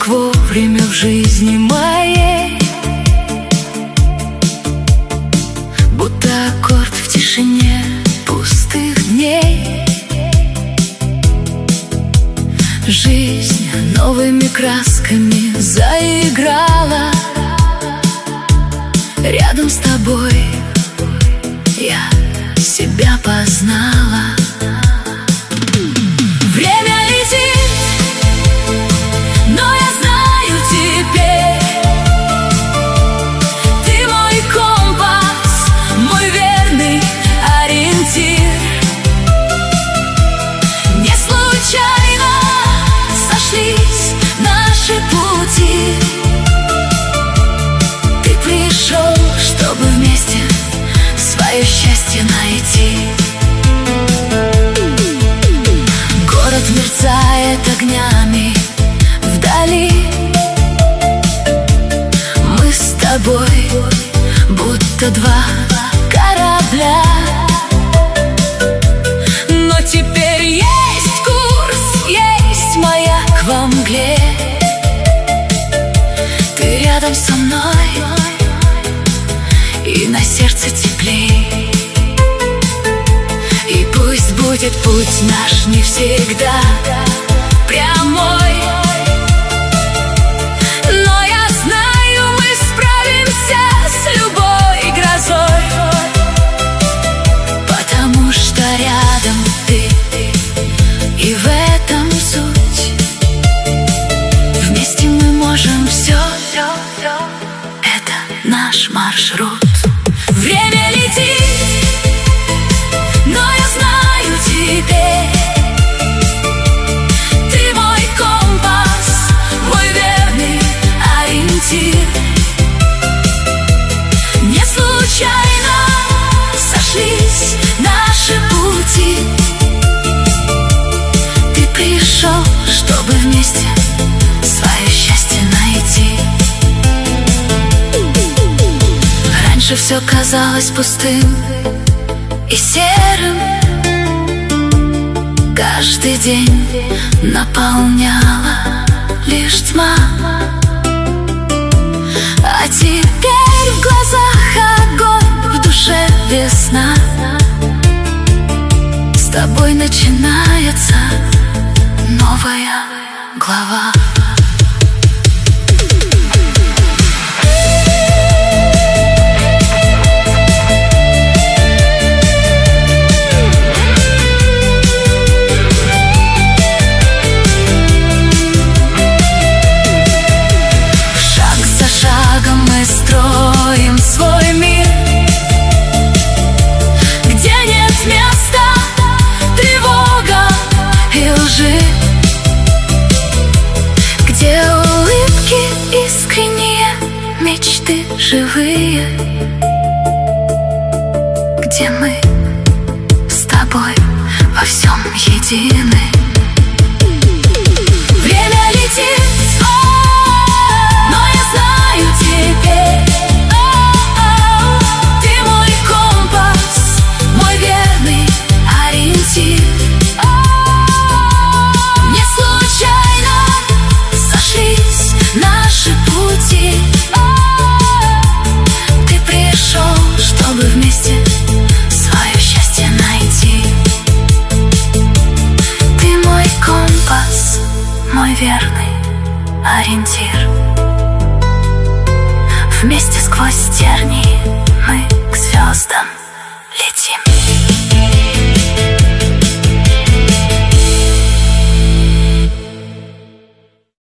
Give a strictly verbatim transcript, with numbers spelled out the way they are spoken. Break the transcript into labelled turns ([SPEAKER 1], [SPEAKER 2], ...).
[SPEAKER 1] как вовремя в жизни моей, будто аккорд в тишине пустых дней. Жизнь новыми красками заиграла. Рядом с тобой я себя познала. Время летит, но я знаю теперь, ты мой компас, мой верный ориентир. Не случайно сошлись наши пути. Ты пришел, чтобы вместе свое счастье найти. Город мерцает огнями вдали. Мы с тобой будто два корабля. Но теперь есть курс, есть маяк во мгле. Ты рядом со мной, и на сердце теплей. И пусть будет путь наш не всегда прямой, но я знаю, мы справимся с любой грозой, потому что рядом ты, и в этом суть. Вместе мы можем все, это наш маршрут. Время летит, но я знаю теперь, ты мой компас, мой верный ориентир. Не случайно сошлись наши пути. Ты пришел, чтобы вместе свое счастье найти. Раньше все казалось пустым и серым, каждый день наполняла лишь тьма. А теперь в глазах огонь, в душе весна. С тобой начинается новая глава. Мы строим свой мир, где нет места тревогам и лжи, где улыбки искренние, мечты живые, где мы с тобой во всем едины. Время летит, но я знаю теперь, ты мой компас, мой верный ориентир. Не случайно сошлись наши пути. Ты пришел, чтобы вместе свое счастье найти. Ты мой компас, мой верный ориентир. Вместе сквозь тернии мы к звездам летим.